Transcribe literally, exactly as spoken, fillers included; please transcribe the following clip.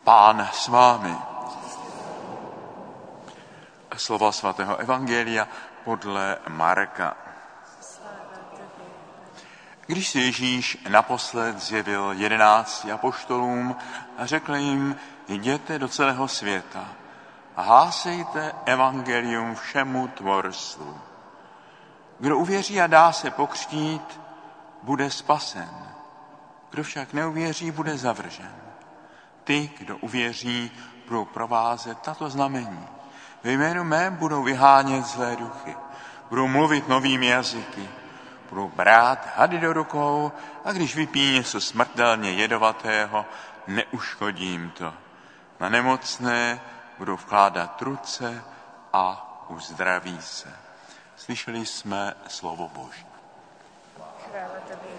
Pán s vámi. Slova svatého evangelia podle Marka. Když se Ježíš naposled zjevil jedenácti apoštolům a řekl jim, jděte do celého světa a hlásejte evangelium všemu tvorstvu. Kdo uvěří a dá se pokřtít, bude spasen. Kdo však neuvěří, bude zavržen. Ty, kdo uvěří, budou provázet tato znamení. Ve jménu mém budou vyhánět zlé duchy, budou mluvit novými jazyky, budou brát hady do rukou a když vypijí něco smrtelně jedovatého, neuškodí jim to. Na nemocné budou vkládat ruce a uzdraví se. Slyšeli jsme slovo Boží. Chvála tobě,